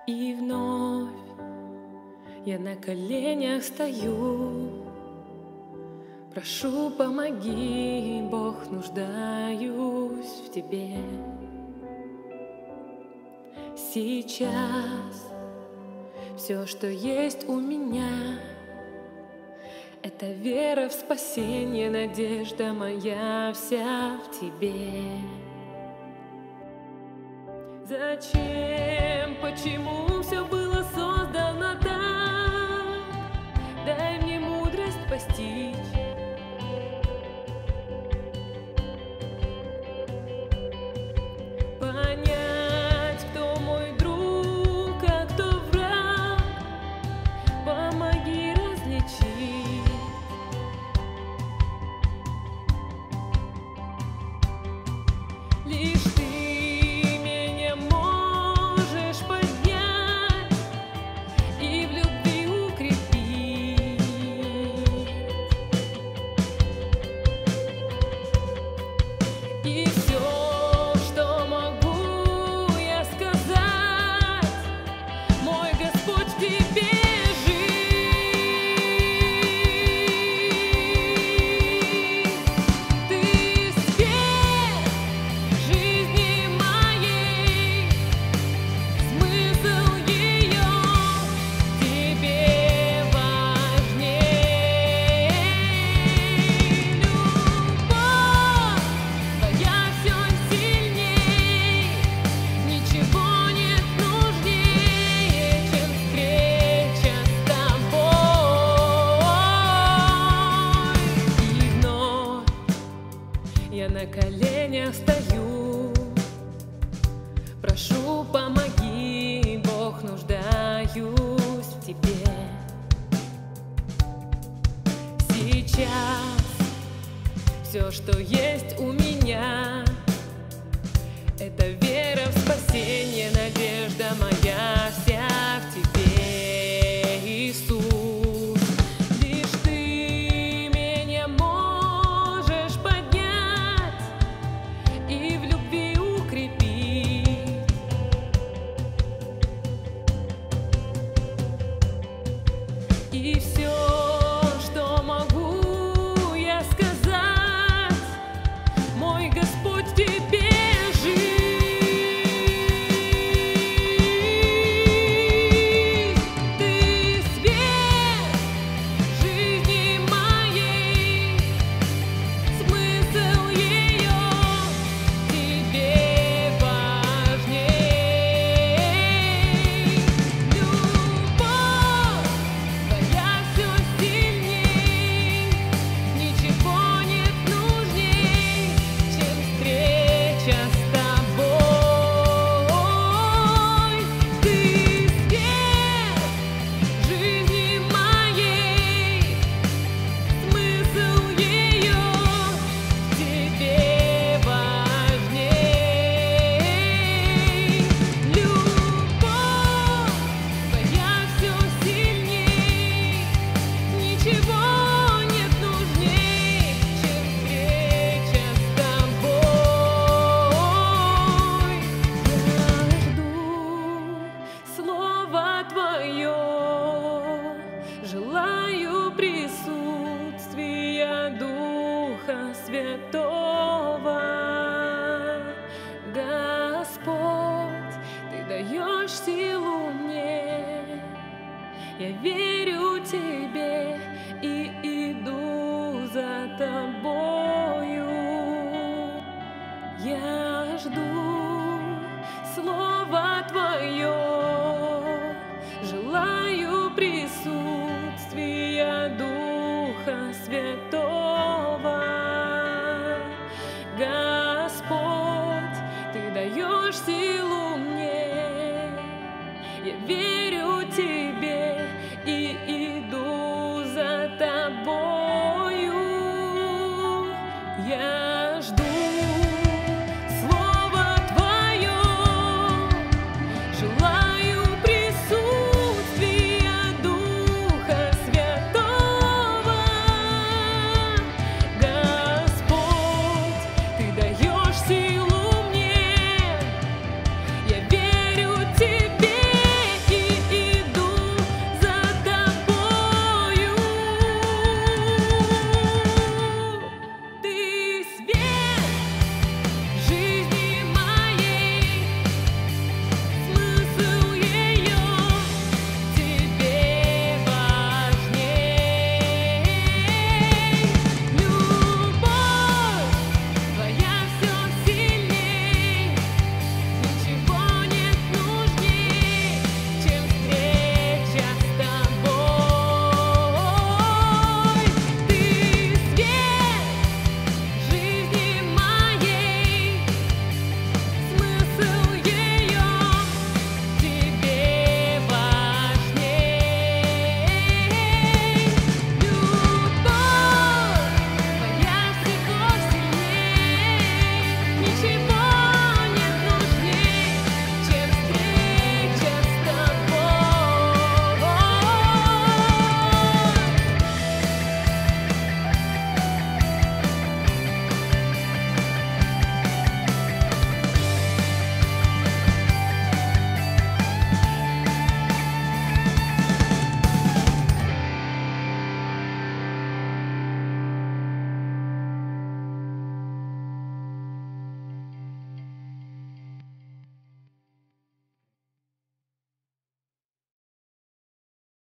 И вновь я на коленях стою, прошу, помоги, Бог, нуждаюсь в Тебе. Сейчас все, что есть у меня, это вера в спасение, надежда моя вся в Тебе. Зачем, почему все было создано так? Дай мне мудрость постичь. Понять, кто мой друг, а кто враг. Помоги различить. Лишь Ты меня можешь поднять и в любви укрепить. И все, что могу я сказать, мой Господь, в Тебе я на коленях стою, прошу, помоги, Бог, нуждаюсь в Тебе. Сейчас все, что есть у меня, это вера в спасение, надежда моя вся в Тебе, Иисус. И все, что могу я сказать, мой Господь, в Тебе жизнь. Ты свет жизни моей, смысл ее Тебе важней. Желаю присутствия Духа Святого. Господь, Ты даешь силу мне, я верю Тебе и иду за Тобою. Я жду Слово Твое, желаю присутствия Духа Святого.